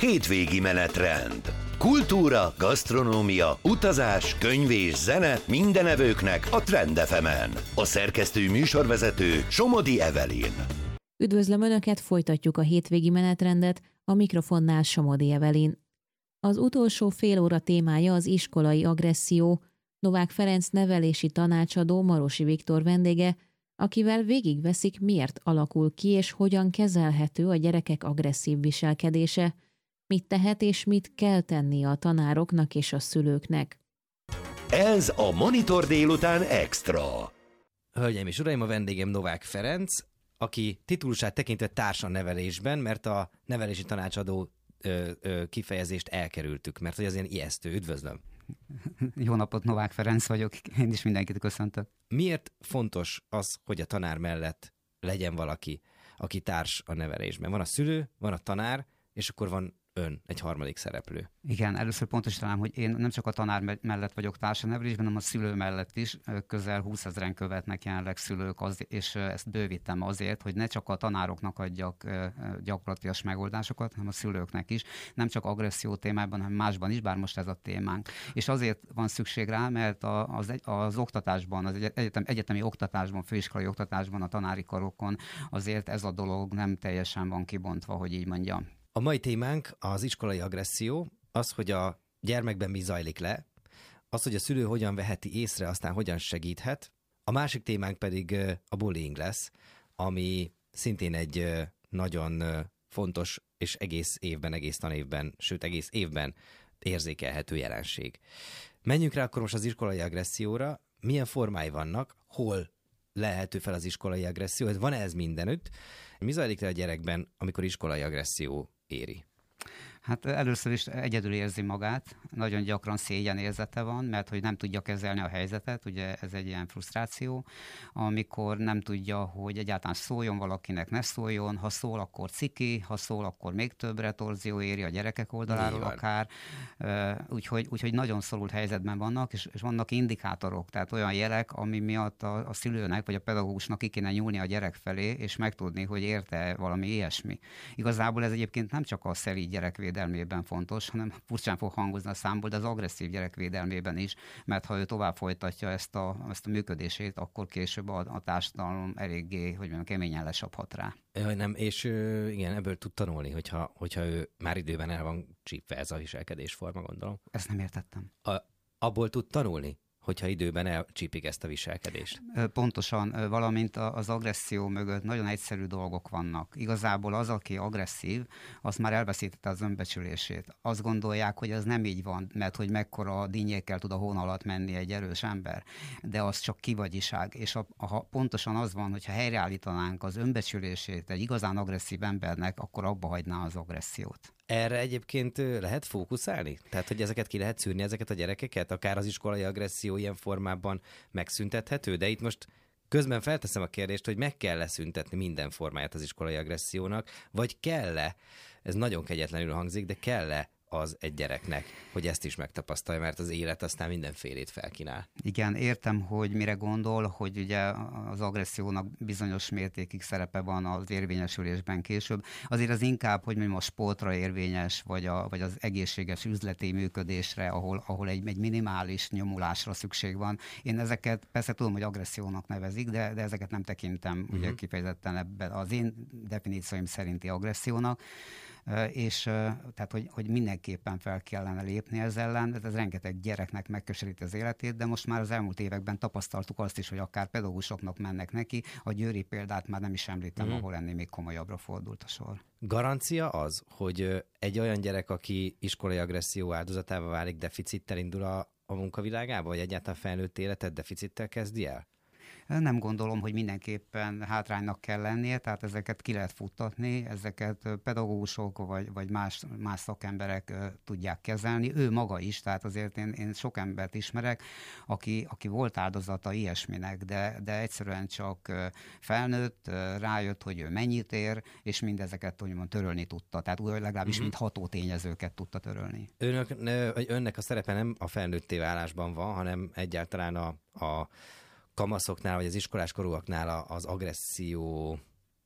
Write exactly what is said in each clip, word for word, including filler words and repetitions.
Hétvégi menetrend. Kultúra, gasztronómia, utazás, könyv és zene minden evőknek a Trend ef emen. A szerkesztő műsorvezető Somodi Evelyn. Üdvözlöm Önöket, folytatjuk a hétvégi menetrendet, a mikrofonnál Somodi Evelyn. Az utolsó fél óra témája az iskolai agresszió. Novák Ferenc nevelési tanácsadó Marosi Viktor vendége, akivel végigveszik, miért alakul ki és hogyan kezelhető a gyerekek agresszív viselkedése, mit tehet és mit kell tenni a tanároknak és a szülőknek. Ez a Monitor délután extra. Hölgyeim és uraim, a vendégem Novák Ferenc, aki titulusát tekintve társa nevelésben, mert a nevelési tanácsadó ö, ö, kifejezést elkerültük, mert hogy az ilyen ijesztő. Üdvözlöm! Jó napot, Novák Ferenc vagyok, én is mindenkit köszöntök. Miért fontos az, hogy a tanár mellett legyen valaki, aki társ a nevelésben? Van a szülő, van a tanár, és akkor van ön, egy harmadik szereplő. Igen, először pontosítanám, hogy én nem csak a tanár mellett vagyok társanevelésben, hanem a szülő mellett is. Közel húszezren követnek jelenleg szülők, az, és ezt bővítem azért, hogy ne csak a tanároknak adjak gyakorlatilag megoldásokat, hanem a szülőknek is. Nem csak agresszió témában, hanem másban is, bár most ez a témánk. És azért van szükség rá, mert az, az oktatásban, az egyetem, egyetemi oktatásban, főiskolai oktatásban, a tanári karokon azért ez a dolog nem teljesen van kibontva, hogy így mondjam. A mai témánk az iskolai agresszió, az, hogy a gyermekben mi zajlik le, az, hogy a szülő hogyan veheti észre, aztán hogyan segíthet. A másik témánk pedig a bullying lesz, ami szintén egy nagyon fontos és egész évben, egész tanévben, sőt egész évben érzékelhető jelenség. Menjünk rá akkor most az iskolai agresszióra. Milyen formái vannak, hol lehető fel az iskolai agresszió, van ez mindenütt? Mi zajlik le a gyerekben, amikor iskolai agresszió éri? Hát először is egyedül érzi magát, nagyon gyakran szégyenérzete van, mert hogy nem tudja kezelni a helyzetet, ugye ez egy ilyen frusztráció, amikor nem tudja, hogy egyáltalán szóljon valakinek, ne szóljon, ha szól, akkor ciki, ha szól, akkor még több retorzió éri a gyerekek oldaláról Nyilván. akár, úgyhogy, úgyhogy nagyon szorult helyzetben vannak, és, és vannak indikátorok, tehát olyan jelek, ami miatt a, a szülőnek vagy a pedagógusnak ki kéne nyúlni a gyerek felé, és megtudni, hogy érte valami ilyesmi. Igazából ez egyébként nem csak a szelíd gyerekvédelmében fontos, hanem furcsán fog hangozni a számból, de az agresszív gyerekvédelmében is, mert ha ő tovább folytatja ezt a, ezt a működését, akkor később a, a társadalom eléggé, hogy mondjam, keményen lesaphat rá. Jaj, nem, és igen, ebből tud tanulni, hogyha, hogyha ő már időben el van csípve ez a viselkedésforma, gondolom. Ezt nem értettem. A, abból tud tanulni, hogyha időben elcsípik ezt a viselkedést. Pontosan, valamint az agresszió mögött nagyon egyszerű dolgok vannak. Igazából az, aki agresszív, az már elveszítette az önbecsülését. Azt gondolják, hogy ez nem így van, mert hogy mekkora dinnyékkel tud a hón alatt menni egy erős ember, de az csak kivagyiság. És a, ha pontosan az van, hogyha helyreállítanánk az önbecsülését egy igazán agresszív embernek, akkor abba hagyná az agressziót. Erre egyébként lehet fókuszálni? Tehát, hogy ezeket ki lehet szűrni, ezeket a gyerekeket? Akár az iskolai agresszió ilyen formában megszüntethető? De itt most közben felteszem a kérdést, hogy meg kell leszüntetni minden formáját az iskolai agressziónak, vagy kell-e, ez nagyon kegyetlenül hangzik, de kell-e az egy gyereknek, hogy ezt is megtapasztalja, mert az élet aztán mindenfélét felkínál. Igen, értem, hogy mire gondol, hogy ugye az agressziónak bizonyos mértékig szerepe van az érvényesülésben később. Azért az inkább, hogy mondjam, a sportra érvényes, vagy, a, vagy az egészséges üzleti működésre, ahol, ahol egy, egy minimális nyomulásra szükség van. Én ezeket persze tudom, hogy agressziónak nevezik, de, de ezeket nem tekintem uh-huh. ugye kifejezetten ebben az én definícióim szerinti agressziónak. És tehát, hogy, hogy mindenképpen fel kellene lépni ezzel ellen, ez rengeteg gyereknek megközelíti az életét, de most már az elmúlt években tapasztaltuk azt is, hogy akár pedagógusoknak mennek neki, a győri példát már nem is említem, mm. ahol ennél még komolyabbra fordult a sor. Garancia az, hogy egy olyan gyerek, aki iskolai agresszió áldozatává válik, deficittel indul a, a munkavilágába, vagy egyáltalán felnőtt életet deficittel kezdi el? Nem gondolom, hogy mindenképpen hátránynak kell lennie, tehát ezeket ki lehet futtatni, ezeket pedagógusok vagy, vagy más, más szakemberek tudják kezelni. Ő maga is, tehát azért én, én sok embert ismerek, aki, aki volt áldozata ilyesminek, de, de egyszerűen csak felnőtt, rájött, hogy ő mennyit ér, és mindezeket úgymond törölni tudta. Tehát legalábbis uh-huh. mint ható tényezőket tudta törölni. Önök, önnek a szerepe nem a felnőtté válásban van, hanem egyáltalán a, a kamaszoknál, vagy az iskolás korúaknál az agresszió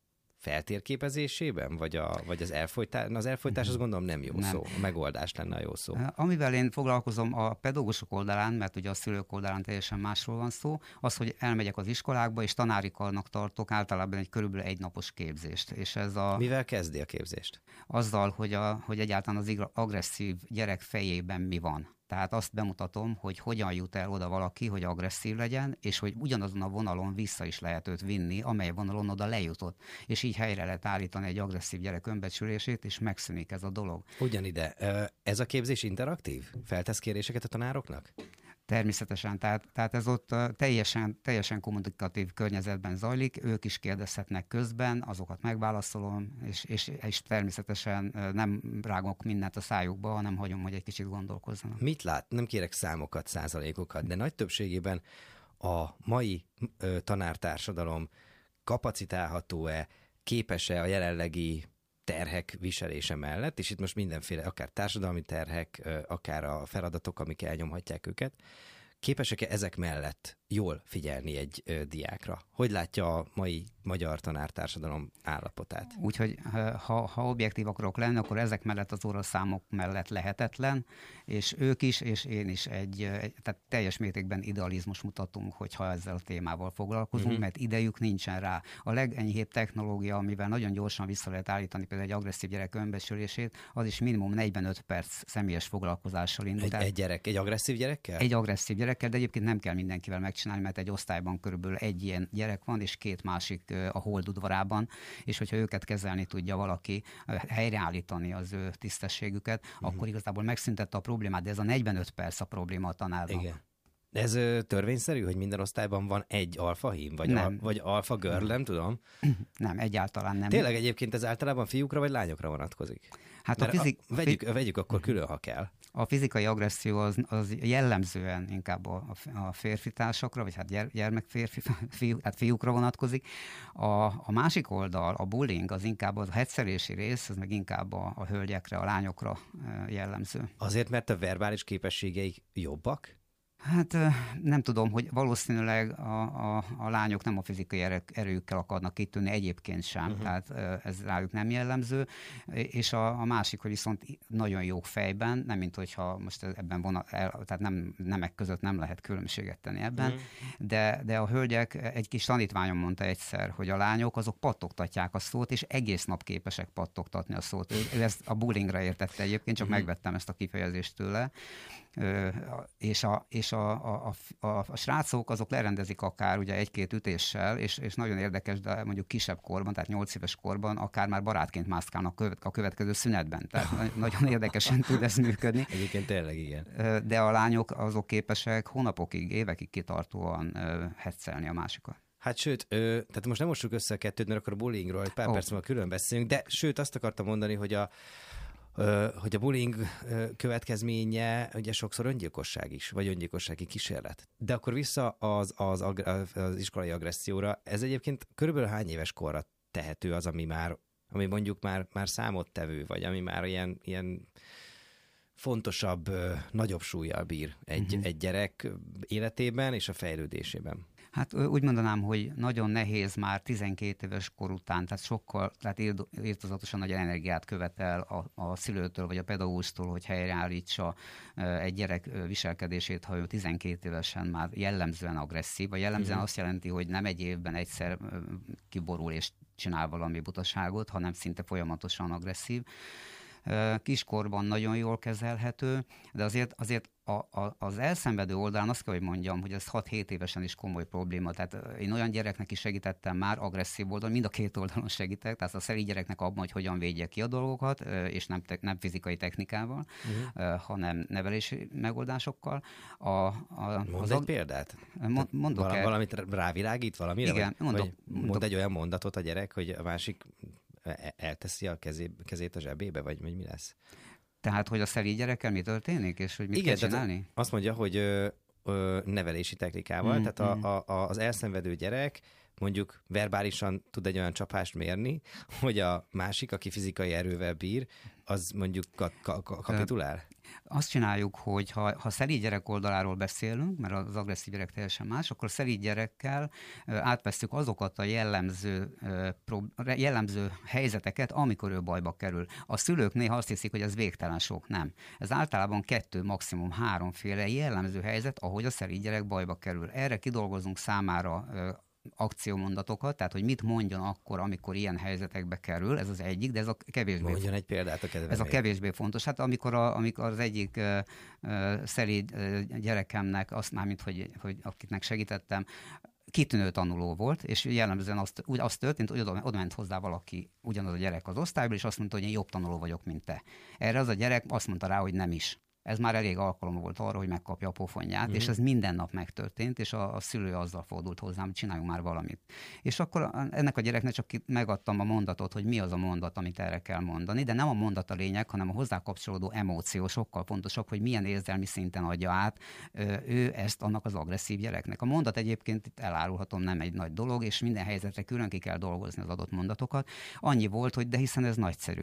feltérképezésében, vagy, a, vagy az elfolytás? Az elfolytás, azt gondolom nem jó nem. szó. A megoldás lenne a jó szó. Amivel én foglalkozom a pedagógusok oldalán, mert ugye a szülők oldalán teljesen másról van szó, az, hogy elmegyek az iskolákba, és tanári karnak tartok általában egy körülbelül egy napos képzést. És ez a, mivel kezdi a képzést? Azzal, hogy, a, hogy egyáltalán az agresszív gyerek fejében mi van. Tehát azt bemutatom, hogy hogyan jut el oda valaki, hogy agresszív legyen, és hogy ugyanazon a vonalon vissza is lehet őt vinni, amely vonalon oda lejutott. És így helyre lehet állítani egy agresszív gyerek önbecsülését, és megszűnik ez a dolog. Ugyanide. Ez a képzés interaktív? Feltesz kéréseket a tanároknak? Természetesen, tehát, tehát ez ott teljesen, teljesen kommunikatív környezetben zajlik, ők is kérdezhetnek közben, azokat megválaszolom, és, és, és természetesen nem rágok mindent a szájukba, hanem hagyom, hogy egy kicsit gondolkozzanak. Mit lát? Nem kérek számokat, százalékokat, de nagy többségében a mai ö, tanártársadalom kapacitálható-e, képes-e a jelenlegi terhek viselése mellett, és itt most mindenféle, akár társadalmi terhek, akár a feladatok, amik elnyomhatják őket, képesek-e ezek mellett jól figyelni egy ö, diákra? Hogy látja a mai magyar tanártársadalom állapotát? Úgyhogy ha, ha objektív akarok lenni, akkor ezek mellett az óraszámok mellett lehetetlen, és ők is, és én is egy, egy tehát teljes mértékben idealizmus mutatunk, hogyha ezzel a témával foglalkozunk, uh-huh. mert idejük nincsen rá. A legenyhébb technológia, amivel nagyon gyorsan vissza lehet állítani például egy agresszív gyerek önbecsülését, az is minimum negyvenöt perc személyes foglalkozással indul. Egy, egy gyerek, egy agresszív gyerekkel? Egy agresszív gyerekkel, de egyébként nem kell mindenkivel megcsinálni, mert egy osztályban körülbelül egy ilyen gyerek van, és két másik a hold udvarában, és hogyha őket kezelni tudja valaki, helyreállítani az ő tisztességüket, uh-huh. akkor igazából megszüntette a problémát, de ez a negyvenöt perc a probléma a tanárnak. Igen. Ez ö, törvényszerű, hogy minden osztályban van egy alfahím, vagy, al, vagy alfa girl, nem tudom? Nem, egyáltalán nem. Tényleg egyébként ez általában fiúkra vagy lányokra vonatkozik? Hát a fizik... a, vegyük, vegyük akkor külön, ha kell. A fizikai agresszió az, az jellemzően inkább a, a férfi társakra, vagy hát gyere, gyermek férfi, fiú, hát fiúkra vonatkozik. A, a másik oldal, a bullying, az inkább az a heccelési rész, az meg inkább a, a hölgyekre, a lányokra jellemző. Azért, mert a verbális képességeik jobbak? Hát nem tudom, hogy valószínűleg a, a, a lányok nem a fizikai erőkkel akarnak kitűnni, egyébként sem, uh-huh. tehát ez rájuk nem jellemző, és a, a másik, hogy viszont nagyon jók fejben, nem mint hogyha most ebben von, tehát nem, nemek között nem lehet különbséget tenni ebben, uh-huh. de, de a hölgyek, egy kis tanítványom mondta egyszer, hogy a lányok azok pattogtatják a szót, és egész nap képesek pattogtatni a szót. Ő, ő ezt a bullyingra értette egyébként, csak uh-huh. megvettem ezt a kifejezést tőle, Ö, és, a, és a, a, a, a srácok azok lerendezik akár ugye egy-két ütéssel, és, és nagyon érdekes, de mondjuk kisebb korban, tehát nyolc éves korban akár már barátként mászkálnak a következő szünetben. Tehát nagyon érdekesen tud ez működni. Egyébként tényleg igen. De a lányok azok képesek hónapokig, évekig kitartóan ö, heccelni a másikat. Hát sőt, ö, tehát most nem mossuk össze a kettőt, mert akkor a bullyingról egy pár oh. perc múlva külön beszélünk, de sőt azt akartam mondani, hogy a hogy a bullying következménye ugye sokszor öngyilkosság is, vagy öngyilkossági kísérlet. De akkor vissza az, az, az iskolai agresszióra, ez egyébként körülbelül hány éves korra tehető az, ami már, ami mondjuk már, már számottevő, vagy ami már ilyen, ilyen fontosabb, nagyobb súllyal bír egy, uh-huh. egy gyerek életében és a fejlődésében? Hát úgy mondanám, hogy nagyon nehéz már tizenkét éves kor után, tehát sokkal, tehát írtozatosan nagy energiát követel a, a szülőtől vagy a pedagógustól, hogy helyreállítsa egy gyerek viselkedését, ha ő tizenkét évesen már jellemzően agresszív, vagy jellemzően Igen. azt jelenti, hogy nem egy évben egyszer kiborul és csinál valami butaságot, hanem szinte folyamatosan agresszív. Kiskorban nagyon jól kezelhető, de azért, azért a, a, az elszenvedő oldalán azt kell, hogy mondjam, hogy ez hat-hét évesen is komoly probléma. Tehát én olyan gyereknek is segítettem már, agresszív oldalon, mind a két oldalon segítek, tehát a szeri gyereknek abban, hogy hogyan védje ki a dolgokat, és nem, te, nem fizikai technikával, uh-huh. hanem nevelési megoldásokkal. A, a, Mondd egy példát? Mond, mondok Val- el. Valamit rávilágít valamire? Igen, vagy, mondok, vagy mondok. Mond egy olyan mondatot a gyerek, hogy a másik elteszi a kezé, kezét a zsebébe, vagy, vagy mi lesz? Tehát, hogy a szeri gyerekkel mi történik, és hogy mit Igen, kell csinálni? Azt mondja, hogy ö, ö, nevelési technikával, mm, tehát mm. A, a, az elszenvedő gyerek mondjuk verbálisan tud egy olyan csapást mérni, hogy a másik, aki fizikai erővel bír, az mondjuk ka- ka- ka- kapitulál? Azt csináljuk, hogy ha, ha szelíd gyerek oldaláról beszélünk, mert az agresszív gyerek teljesen más, akkor szelíd gyerekkel átvesszük azokat a jellemző, jellemző helyzeteket, amikor ő bajba kerül. A szülők néha azt hiszik, hogy ez végtelen sok, nem. Ez általában kettő, maximum háromféle jellemző helyzet, ahogy a szelíd gyerek bajba kerül. Erre kidolgozunk számára akciómondatokat, tehát hogy mit mondjon akkor, amikor ilyen helyzetekbe kerül, ez az egyik, de ez a kevésbé Mondjon fontos. egy példát a kedvemért. Ez a kevésbé fontos. Hát amikor, a, amikor az egyik uh, uh, szelíd uh, gyerekemnek, azt már, mint hogy, hogy akiknek segítettem, kitűnő tanuló volt, és jellemzően azt, úgy azt történt, hogy oda, oda ment hozzá valaki, ugyanaz a gyerek az osztályból, és azt mondta, hogy én jobb tanuló vagyok, mint te. Erre az a gyerek azt mondta rá, hogy nem is. Ez már elég alkalom volt arra, hogy megkapja a pofonját, mm. és ez minden nap megtörtént, és a, a szülő azzal fordult hozzám, hogy csináljunk már valamit. És akkor ennek a gyereknek csak megadtam a mondatot, hogy mi az a mondat, amit erre kell mondani, de nem a mondat a lényeg, hanem a hozzá kapcsolódó emóció sokkal fontosabb, hogy milyen érzelmi szinten adja át ő ezt annak az agresszív gyereknek. A mondat egyébként itt elárulhatom, nem egy nagy dolog, és minden helyzetre külön ki kell dolgozni az adott mondatokat. Annyi volt, hogy de hiszen ez nagyszerű.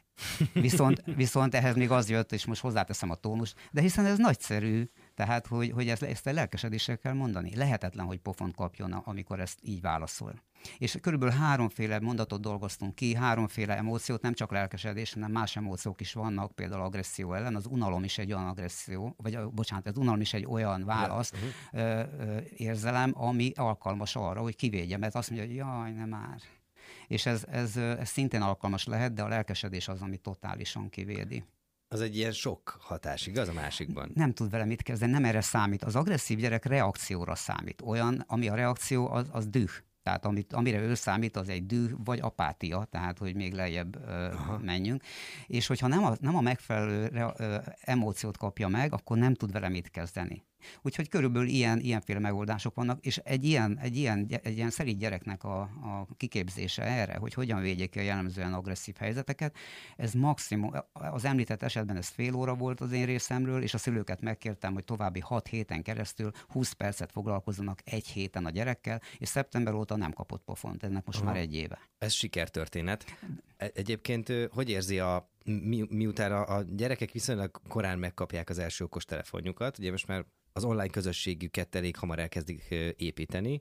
Viszont, viszont ehhez még az jött, és most hozzáteszem a tónust, de hiszen ez nagyszerű, tehát hogy, hogy ezt, ezt a lelkesedéssel kell mondani. Lehetetlen, hogy pofont kapjon, amikor ezt így válaszol. És körülbelül háromféle mondatot dolgoztunk ki, háromféle emóciót, nem csak lelkesedés, hanem más emóciók is vannak, például agresszió ellen. Az unalom is egy olyan agresszió, vagy bocsánat, az unalom is egy olyan válasz, uh-huh. ö, ö, érzelem, ami alkalmas arra, hogy kivédje, mert azt mondja, hogy jaj, nem már. És ez, ez, ez szintén alkalmas lehet, de a lelkesedés az, ami totálisan kivédi. Az egy ilyen sok hatás, igaz, a másikban? Nem tud vele mit kezdeni, nem erre számít. Az agresszív gyerek reakcióra számít. Olyan, ami a reakció, az, az düh. Tehát amit, amire ő számít, az egy düh vagy apátia, tehát hogy még lejjebb ö, menjünk. És hogyha nem a, nem a megfelelő re, ö, emóciót kapja meg, akkor nem tud vele mit kezdeni. Úgyhogy körülbelül ilyen, ilyenféle megoldások vannak, és egy ilyen, egy ilyen, egy ilyen szelíd gyereknek a, a kiképzése erre, hogy hogyan védjék ki a jellemzően agresszív helyzeteket, ez maximum, az említett esetben ez fél óra volt az én részemről, és a szülőket megkértem, hogy további hat héten keresztül húsz percet foglalkozzanak egy héten a gyerekkel, és szeptember óta nem kapott pofont, ennek most Aha. már egy éve. Ez sikertörténet. Egyébként hogy érzi a mi, miután a, a gyerekek viszonylag korán megkapják az első okostelefonjukat, ugye most már az online közösségüket elég hamar elkezdik építeni.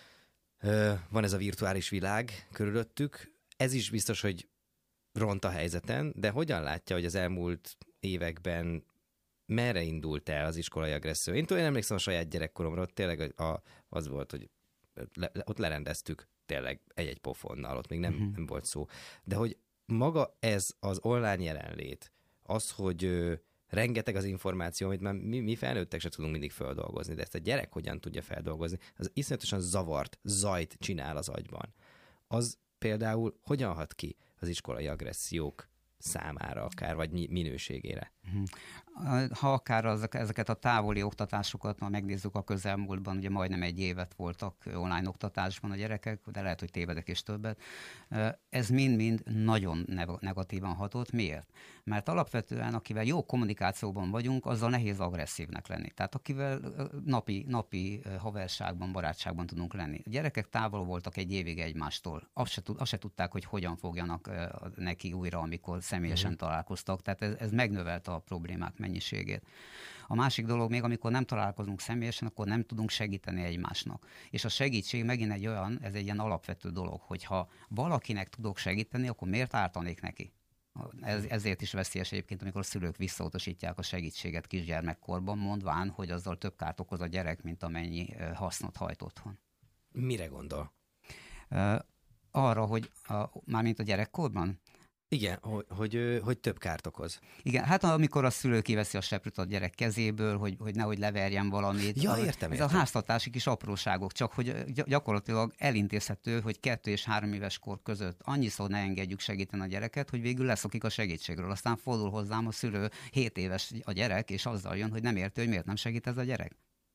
Van ez a virtuális világ körülöttük. Ez is biztos, hogy ront a helyzeten, de hogyan látja, hogy az elmúlt években merre indult el az iskolai agresszió? Én tudom, én emlékszem a saját gyerekkoromra, ott tényleg a, az volt, hogy le, ott lerendeztük tényleg egy-egy pofonnal, ott még nem, uh-huh. nem volt szó. De hogy maga ez az online jelenlét, az, hogy ö, rengeteg az információ, amit már mi, mi felnőttek se tudunk mindig feldolgozni, de ezt a gyerek hogyan tudja feldolgozni, az iszonyatosan zavart, zajt csinál az agyban. Az például hogyan hat ki az iskolai agressziók számára akár, vagy minőségére? Ha akár az, ezeket a távoli oktatásokat, ha megnézzük a közelmúltban, ugye majdnem egy évet voltak online oktatásban a gyerekek, de lehet, hogy tévedek is többet. Ez mind-mind nagyon negatívan hatott. Miért? Mert alapvetően, akivel jó kommunikációban vagyunk, azzal nehéz agresszívnek lenni. Tehát akivel napi, napi haverságban, barátságban tudunk lenni. A gyerekek távol voltak egy évig egymástól. Azt se, azt se tudták, hogy hogyan fogjanak neki újra, amikor személyesen uh-huh. találkoztak. Tehát ez, ez megnövelte a problémák mennyiségét. A másik dolog még, amikor nem találkozunk személyesen, akkor nem tudunk segíteni egymásnak. És a segítség megint egy olyan, ez egy ilyen alapvető dolog, hogyha valakinek tudok segíteni, akkor miért ártanék neki? Ez, ezért is veszélyes egyébként, amikor a szülők visszautasítják a segítséget kisgyermekkorban, mondván, hogy azzal több kárt okoz a gyerek, mint amennyi hasznot hajt otthon. Mire gondol? Uh, arra, hogy a, mármint a gyerekkorban? Igen, hogy, hogy, hogy több kárt okoz. Igen, hát amikor a szülő kiveszi a seprűt a gyerek kezéből, hogy, hogy nehogy leverjen valamit. Ja, értem, Ez értem. a háztartási kis apróságok, csak hogy gyakorlatilag elintézhető, hogy kettő és három éves kor között annyiszor ne engedjük segíteni a gyereket, hogy végül leszokik a segítségről. Aztán fordul hozzám a szülő, hét éves a gyerek, és azzal jön, hogy nem érti, hogy miért nem segít ez a gyerek.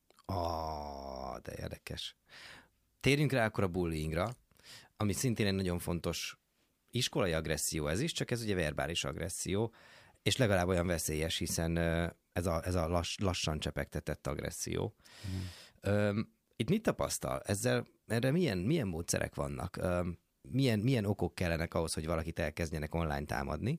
Ah, de érdekes. Térjünk rá akkor a bullyingra, ami szintén egy nagyon fontos iskolai agresszió ez is, csak ez ugye verbális agresszió, és legalább olyan veszélyes, hiszen ez a, ez a lass, lassan csepegtetett agresszió. Mm. Itt mit tapasztal? Ezzel, erre milyen, milyen módszerek vannak? Milyen, milyen okok kellenek ahhoz, hogy valakit elkezdjenek online támadni?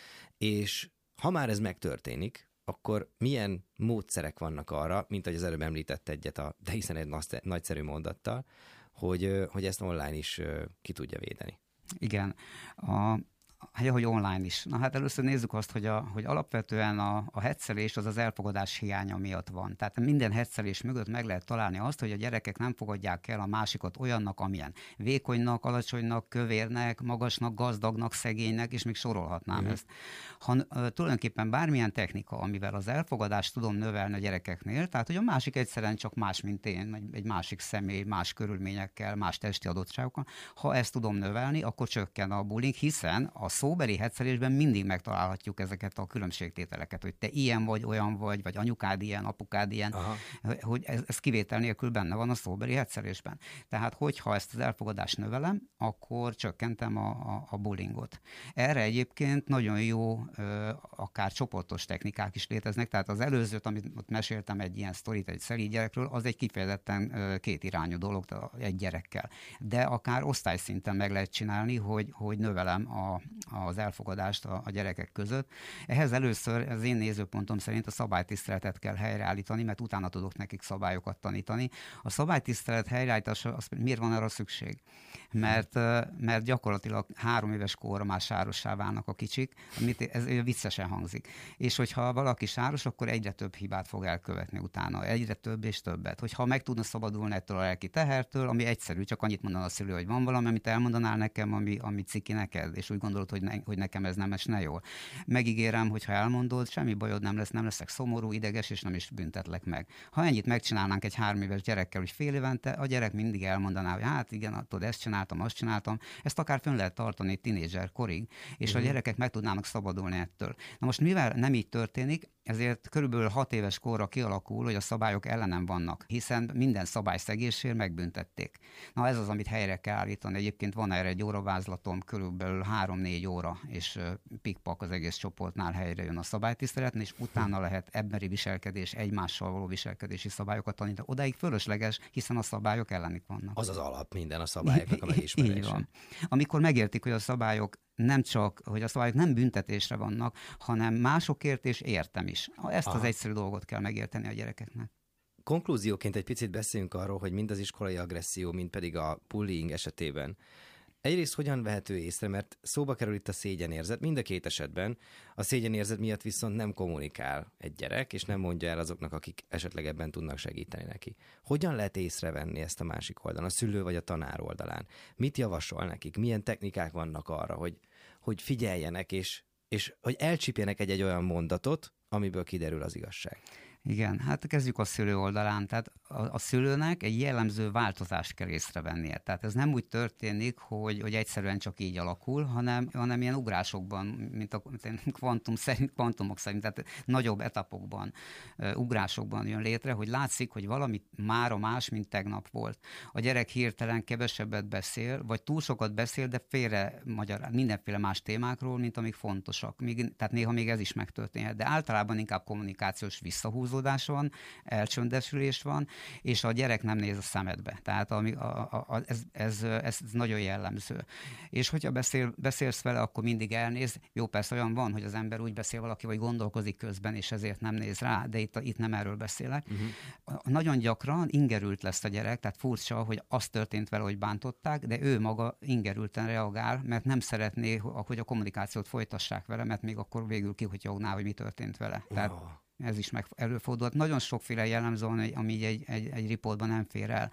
És ha már ez megtörténik, akkor milyen módszerek vannak arra, mint ahogy az előbb említett egyet, a, de hiszen egy nagyszerű mondattal, hogy, hogy ezt online is ki tudja védeni? Igen. A Hát, hogy online is. Na hát először nézzük azt, hogy, a, hogy alapvetően a, a heccelés az az elfogadás hiánya miatt van. Tehát minden heccelés mögött meg lehet találni azt, hogy a gyerekek nem fogadják el a másikat olyannak, amilyen. Vékonynak, alacsonynak, kövérnek, magasnak, gazdagnak, szegénynek, és még sorolhatnám mm-hmm. ezt. Ha tulajdonképpen bármilyen technika, amivel az elfogadást tudom növelni a gyerekeknél, tehát hogy a másik egyszerűen csak más, mint én, egy, egy másik személy, más körülményekkel, más testi adottságokkal, ha ezt tudom növelni, akkor csökken a bullying, hiszen a szóbeli heccelésben mindig megtalálhatjuk ezeket a különbségtételeket, hogy te ilyen vagy, olyan vagy, vagy anyukád ilyen, apukád ilyen, aha. hogy ez, ez kivétel nélkül benne van a szóbeli heccelésben. Tehát, hogyha ezt az elfogadást növelem, akkor csökkentem a, a, a bullyingot. Erre egyébként nagyon jó, akár csoportos technikák is léteznek, tehát az előzőt, amit ott meséltem, egy ilyen sztorit egy szelíd gyerekről, az egy kifejezetten kétirányú dolog egy gyerekkel. De akár osztályszinten meg lehet csinálni, hogy, hogy növelem a az elfogadást a, a gyerekek között. Ehhez először az én nézőpontom szerint a szabálytiszteletet kell helyreállítani, mert utána tudok nekik szabályokat tanítani. A szabálytisztelet helyreállítása, az, miért van arra szükség? Mert, mert gyakorlatilag három éves korra már sárossá válnak a kicsik, amit ez viccesen hangzik. És hogyha valaki sáros, akkor egyre több hibát fog elkövetni utána, egyre több és többet. Hogyha meg tudna szabadulni ettől a lelki tehertől, ami egyszerű, csak annyit mondaná a szülő, hogy van valami, amit elmondanál nekem, ami, ami ciki neked, és úgy gondolod, hogy, ne, hogy nekem ez nem esne jól. Megígérem, hogy ha elmondod, semmi bajod nem lesz, nem leszek szomorú, ideges, és nem is büntetlek meg. Ha ennyit megcsinálnánk egy három éves gyerekkel, hogy fél évente, a gyerek mindig elmondaná, hogy hát igen, tudod, ezt csináltam, azt csináltam, ezt akár fönn lehet tartani tínédzser korig, és mm-hmm. a gyerekek meg tudnának szabadulni ettől. Na most mivel nem így történik, ezért körülbelül hat éves korra kialakul, hogy a szabályok ellenem vannak, hiszen minden szabályszegésért megbüntették. Na ez az, amit helyre kell állítani. Egyébként van erre egy óravázlatom, körülbelül három-négy óra, és pikpak az egész csoportnál helyre jön a szabálytisztelet, és utána lehet emberi viselkedés, egymással való viselkedési szabályokat tanítani. Odáig fölösleges, hiszen a szabályok ellenik vannak. Az az alap minden a szabályoknak a megismerése. Így van. Amikor megértik, hogy a szabályok nem csak, hogy a szabályok nem büntetésre vannak, hanem másokért és értem is. Ezt Aha. az egyszerű dolgot kell megérteni a gyerekeknek. Konklúzióként egy picit beszéljünk arról, hogy mind az iskolai agresszió, mind pedig a bullying esetében egyrészt hogyan vehető észre, mert szóba kerül itt a szégyenérzet, mind a két esetben. A szégyenérzet miatt viszont nem kommunikál egy gyerek, és nem mondja el azoknak, akik esetleg ebben tudnak segíteni neki. Hogyan lehet észrevenni ezt a másik oldalon, a szülő vagy a tanár oldalán? Mit javasol nekik? Milyen technikák vannak arra, hogy, hogy figyeljenek, és, és hogy elcsípjenek egy-egy olyan mondatot, amiből kiderül az igazság? Igen, hát kezdjük a szülő oldalán. Tehát a, a szülőnek egy jellemző változást kell észrevennie. Tehát ez nem úgy történik, hogy, hogy egyszerűen csak így alakul, hanem, hanem ilyen ugrásokban, mint a kvantum szerint, kvantumok szerint, tehát nagyobb etapokban, ugrásokban jön létre, hogy látszik, hogy valami mára más, mint tegnap volt. A gyerek hirtelen kevesebbet beszél, vagy túl sokat beszél, de félre magyaráz mindenféle más témákról, mint amik fontosak. Még, tehát néha még ez is megtörténhet, de általában inkább kommunikációs visszahúzó van, elcsöndesülés van, és a gyerek nem néz a szemedbe. Tehát ami, a, a, a, ez, ez, ez nagyon jellemző. És hogyha beszél, beszélsz vele, akkor mindig elnéz. Jó, persze olyan van, hogy az ember úgy beszél valaki, vagy gondolkozik közben, és ezért nem néz rá, de itt, itt nem erről beszélek. Uh-huh. Nagyon gyakran ingerült lesz a gyerek, tehát furcsa, hogy az történt vele, hogy bántották, de ő maga ingerülten reagál, mert nem szeretné, hogy a kommunikációt folytassák vele, mert még akkor végül kihotyogná, hogy mi történt vele. Tehát oh. Ez is meg előfordulhat. Nagyon sokféle jellemző van, ami egy, egy, egy riportban nem fér el.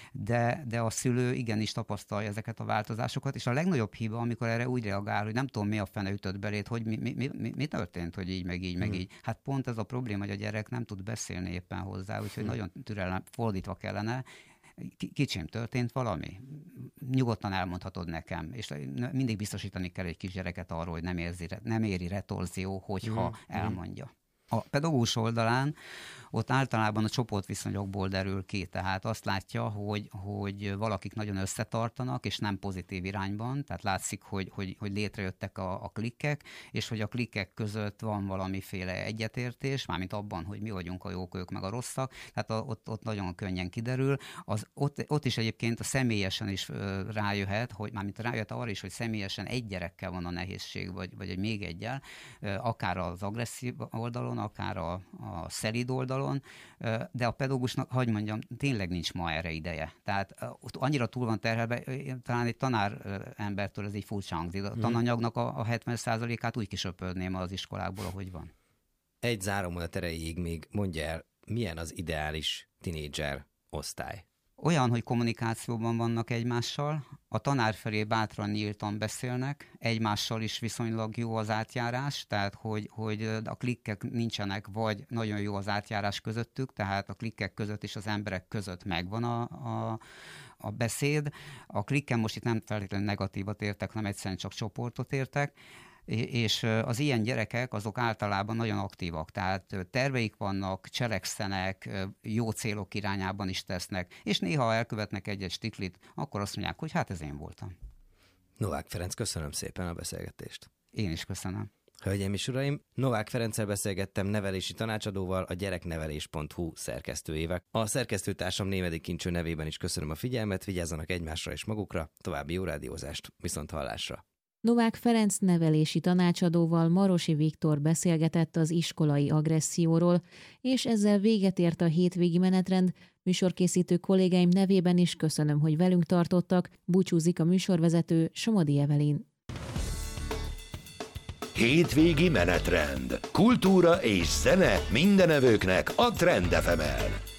De, de a szülő igenis tapasztalja ezeket a változásokat, és a legnagyobb hiba, amikor erre úgy reagál, hogy nem tudom, mi a fene ütött beléd, hogy mi, mi, mi, mi történt, hogy így, meg így, meg hmm. így. Hát pont ez a probléma, hogy a gyerek nem tud beszélni éppen hozzá, úgyhogy hmm. nagyon türelem, fordítva kellene. Kicsim, történt valami? Nyugodtan elmondhatod nekem, és mindig biztosítani kell egy kisgyereket arról, hogy nem, érzi, nem éri retorzió, hogyha hmm. elmondja. A pedagógus oldalán ott általában a csoportviszonyokból derül ki, tehát azt látja, hogy, hogy valakik nagyon összetartanak, és nem pozitív irányban, tehát látszik, hogy, hogy, hogy létrejöttek a, a klikkek, és hogy a klikkek között van valamiféle egyetértés, mármint abban, hogy mi vagyunk a jók, ők meg a rosszak, tehát a, ott, ott nagyon könnyen kiderül. Az, ott, ott is egyébként a személyesen is rájöhet, hogy mármint rájöhet arra is, hogy személyesen egy gyerekkel van a nehézség, vagy, vagy egy még egyel, akár az agresszív oldalon, akár a, a szelíd oldalon, de a pedagógusnak, hogy mondjam, tényleg nincs ma erre ideje. Tehát ott annyira túl van terhelve, talán egy tanár embertől ez így furcsa hangzik. A tananyagnak a, a hetven százalékát úgy kisöpörném az iskolákból, ahogy van. Egy zárómondat erejéig még mondja el, milyen az ideális tinédzser osztály? Olyan, hogy kommunikációban vannak egymással, a tanár felé bátran nyíltan beszélnek, egymással is viszonylag jó az átjárás, tehát hogy, hogy a klikkek nincsenek, vagy nagyon jó az átjárás közöttük, tehát a klikkek között és az emberek között megvan a, a, a beszéd. A klikken most itt nem feltétlenül negatívat értek, nem egyszerűen csak csoportot értek, és az ilyen gyerekek azok általában nagyon aktívak, tehát terveik vannak, cselekszenek, jó célok irányában is tesznek, és néha elkövetnek egy-egy stiklit, akkor azt mondják, hogy hát ez én voltam. Novák Ferenc, köszönöm szépen a beszélgetést. Én is köszönöm. Hölgyeim és uraim, Novák Ferenccel beszélgettem nevelési tanácsadóval, a gyereknevelés pont hu szerkesztőjével. A szerkesztőtársam Némedi Kincső nevében is köszönöm a figyelmet, vigyázzanak egymásra és magukra, további jó rádiózást, viszont hallásra. Novák Ferenc nevelési tanácsadóval Marosi Viktor beszélgetett az iskolai agresszióról, és ezzel véget ért a hétvégi menetrend. Műsorkészítő kollégáim nevében is köszönöm, hogy velünk tartottak. Búcsúzik a műsorvezető, Somodi Evelin. Hétvégi menetrend. Kultúra és zene mindenevőknek a Trend ef emen.